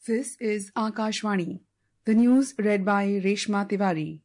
This is Akashvani. The news read by Reshma Tiwari.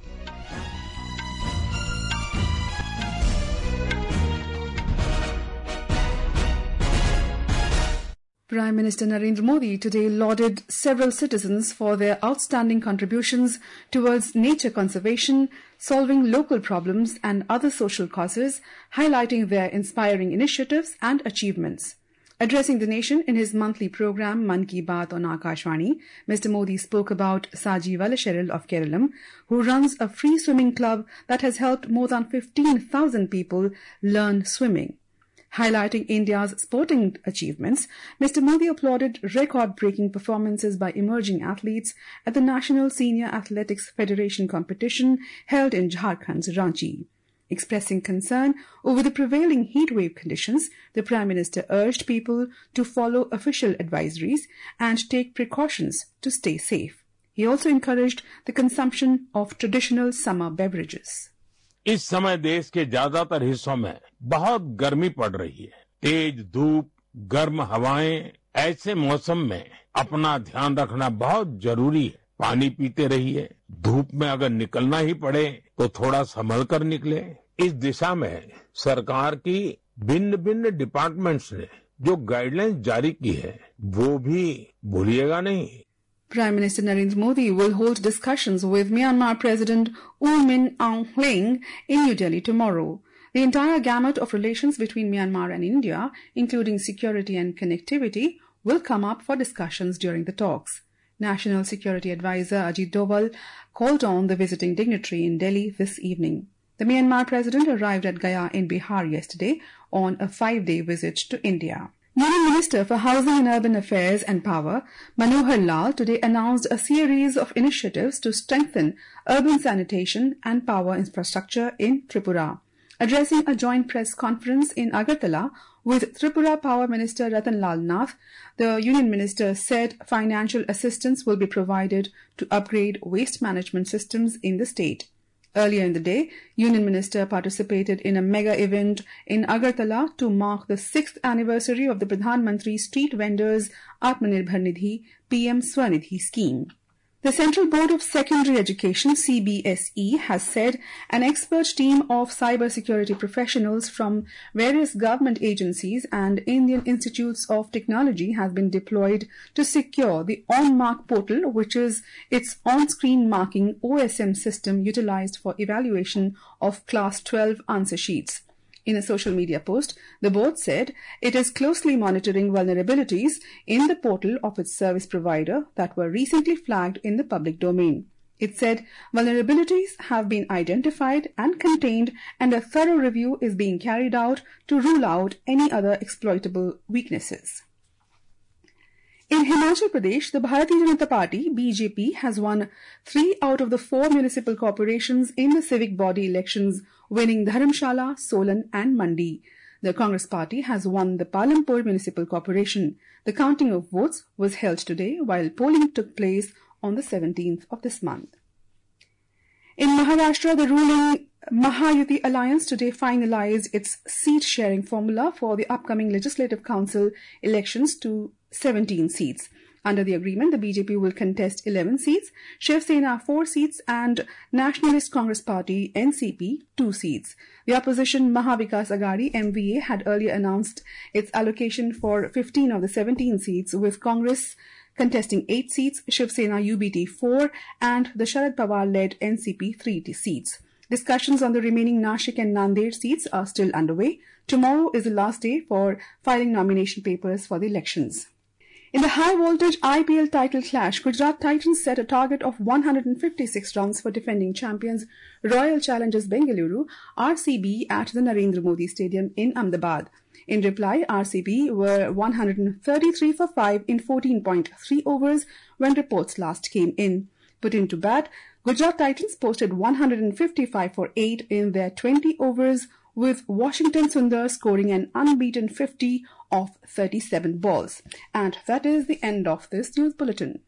Prime Minister Narendra Modi today lauded several citizens for their outstanding contributions towards nature conservation, solving local problems and other social causes, highlighting their inspiring initiatives and achievements. Addressing the nation in his monthly program Mann Ki Baat on Akashvani, Mr. Modi spoke about Saji Valasheril of Kerala, who runs a free swimming club that has helped more than 15,000 people learn swimming. Highlighting India's sporting achievements, Mr. Modi applauded record-breaking performances by emerging athletes at the National Senior Athletics Federation competition held in Jharkhand's Ranchi. Expressing concern over the prevailing heatwave conditions, the Prime Minister urged people to follow official advisories and take precautions to stay safe. He also encouraged the consumption of traditional summer beverages. इस समय देश के ज्यादातर हिस्सों में बहुत गर्मी पड़ रही है। तेज धूप, गर्म हवाएं, ऐसे मौसम में अपना ध्यान रखना बहुत जरूरी है। पानी पीते रहिए। धूप में अगर निकलना ही पड़े तो थोड़ा संभल कर निकले। इस दिशा में सरकार की भिन्न-भिन्न डिपार्टमेंट्स ने जो गाइडलाइंस जारी की है, वो भी भूलिएगा नहीं। Prime Minister Narendra Modi will hold discussions with Myanmar President U Min Aung Hlaing in New Delhi tomorrow. The entire gamut of relations between Myanmar and India, including security and connectivity, will come up for discussions during the talks. National Security Advisor Ajit Doval called on the visiting dignitary in Delhi this evening. The Myanmar President arrived at Gaya in Bihar yesterday on a 5-day visit to India. Union Minister for Housing and Urban Affairs and Power, Manohar Lal, today announced a series of initiatives to strengthen urban sanitation and power infrastructure in Tripura. Addressing a joint press conference in Agartala with Tripura Power Minister Ratan Lal Nath, the Union Minister said financial assistance will be provided to upgrade waste management systems in the state. Earlier in the day, Union Minister participated in a mega event in Agartala to mark the 6th anniversary of the Pradhan Mantri Street Vendors Atmanirbhar Nidhi PM Swanidhi scheme. The Central Board of Secondary Education CBSE has said an expert team of cybersecurity professionals from various government agencies and Indian Institutes of Technology has been deployed to secure the OnMark portal, which is its on-screen marking OSM system utilized for evaluation of Class 12 answer sheets. In a social media post, the board said it is closely monitoring vulnerabilities in the portal of its service provider that were recently flagged in the public domain. It said vulnerabilities have been identified and contained and a thorough review is being carried out to rule out any other exploitable weaknesses. In Himachal Pradesh, the Bharatiya Janata Party, BJP, has won 3 out of the 4 municipal corporations in the civic body elections, winning Dharamshala, Solan and Mandi. The Congress Party has won the Palampur Municipal Corporation. The counting of votes was held today, while polling took place on the 17th of this month. In Maharashtra, the ruling Mahayuti Alliance today finalized its seat-sharing formula for the upcoming Legislative Council elections to 17 seats. Under the agreement, the BJP will contest 11 seats, Shiv Sena 4 seats and Nationalist Congress Party NCP 2 seats. The opposition Mahavikas Aghadi MVA had earlier announced its allocation for 15 of the 17 seats, with Congress contesting 8 seats, Shiv Sena UBT 4 and the Sharad Pawar-led NCP 3 seats. Discussions on the remaining Nashik and Nanded seats are still underway. Tomorrow is the last day for filing nomination papers for the elections. In the high-voltage IPL title clash, Gujarat Titans set a target of 156 runs for defending champions Royal Challengers Bengaluru RCB at the Narendra Modi Stadium in Ahmedabad. In reply, RCB were 133 for 5 in 14.3 overs when reports last came in. Put into bat, Gujarat Titans posted 155 for 8 in their 20 overs, with Washington Sundar scoring an unbeaten 50 off 37 balls. And that is the end of this news bulletin.